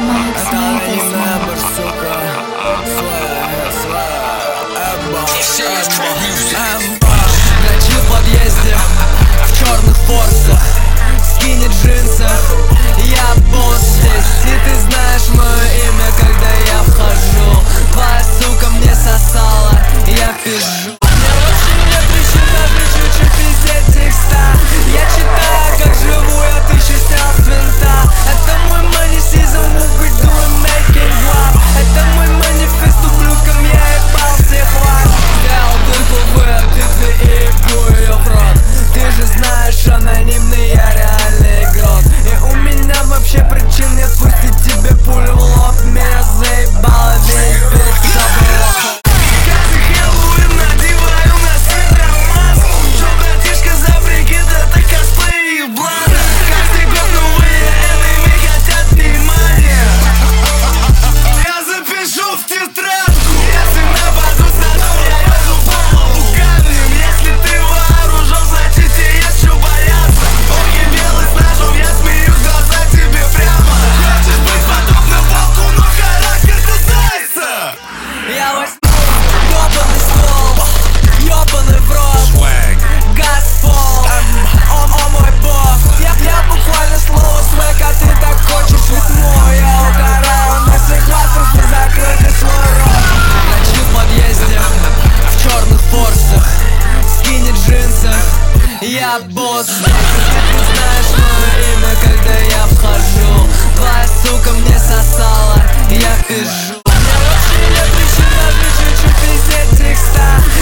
Это анонимная барсука. Ночью в подъезде, в черных форсах, скини джинсах. Я босс здесь, и ты знаешь мое имя, когда я вхожу. Твоя сука мне сосала, я пизжу. Мне очень нет причин даже чуть-чуть пиздеть текста. Я читаю, как живу, я тысячу снял с винта. Это мой money season, we'll be doing making guap. Это мой манифест, ублюдком я ебал всех вас. Сделал дырку в птице и ебу ее в рот. Ты же знаешь, анонимный, я реальный игрок. И у меня вообще причин нет пустить тебе пулю в лоб. Меня заебало весь бит забрал. Каждый Хэллоуин надеваю на себя маску. Что, братишка, за прикид, это косплей и блана. Каждый год новые энеми хотят внимания. Я запишу в тетрадку. Если нападут на дом, я еду голову камнем. Если ты вооружен, значит тебе есть что бояться. Орки белый с ножом, я смеюсь в глаза тебе прямо. Хочешь быть подобным волку, но характер ты зайца. Я возьму ёбаный ствол, ёбаный в рот. Газфол, о мой бог. Я буквально слово свек, а ты так хочешь ритмо. Я угораю на всех ластрах, и закрыли свой рот. Ночью в подъезде, в черных форсах, скини джинсах. Я босс здесь, и ты знаешь мое имя, когда я вхожу. Твоя сука мне сосала, я пизжу. Мне очень нет причин даже чуть-чуть пиздеть текста.